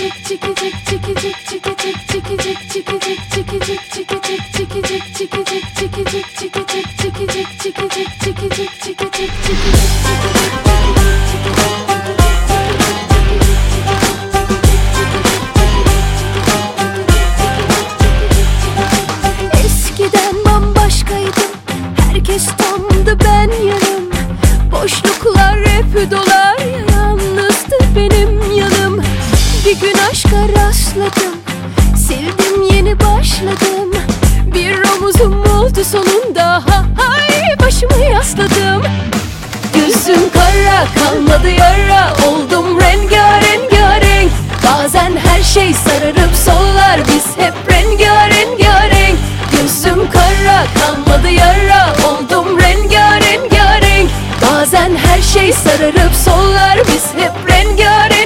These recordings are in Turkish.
Eskiden bambaşkaydım, herkes tamdı, ben yarım. Boşluklar hep dolar, yalnızdı benim yanım. Bir gün aşka rastladım, sevdim, yeni başladım. Bir omuzum oldu sonunda, hay başımı yasladım. Gözüm kara, kalmadı yara, oldum rengarenk. Bazen her şey sararıp sollar, biz hep rengarenk. Gözüm kara, kalmadı yara, oldum rengarenk. Bazen her şey sararıp sollar, biz hep rengarenk.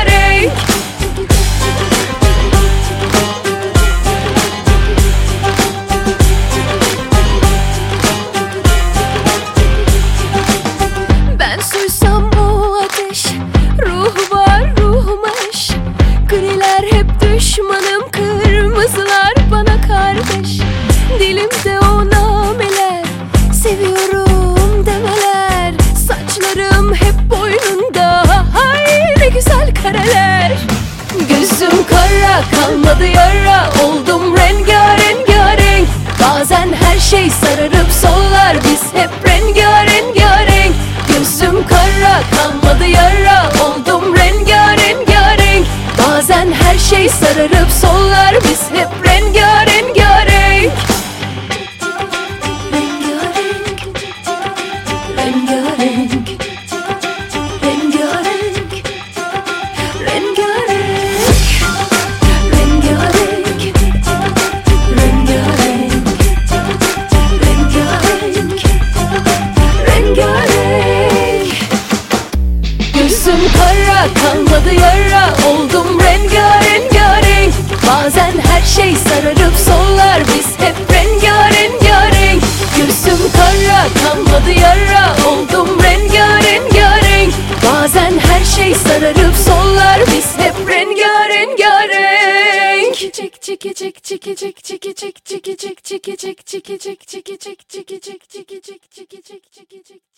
Ben suysam o ateş, ruh var ruhuma eş. Griler hep düşmanım, kırmızılar bana kardeş. Dilimde o nameler, seviyorum demeler. Saçlarım hep boynunda, hay ne güzel kareler. Gözüm kara, kalmadı yara, oldum rengarenk. Bazen her şey sararıp sollar, biz hep rengarenk. Gözüm kara, kalmadı yara, oldum rengarenk. Bazen her şey sararıp sollar, biz hep rengarenk. Gözüm kara, kalmadı yara, oldum rengarenk. Bazen her şey sararıp sollar, biz hep rengarenk. Gözüm kara, kalmadı yara, oldum rengarenk. Bazen her şey sararıp sollar, biz hep rengarenk. Çiki çiki çiki çiki çiki çiki çiki çiki çiki çiki çiki çiki çiki çiki çiki çiki çiki çiki çiki çiki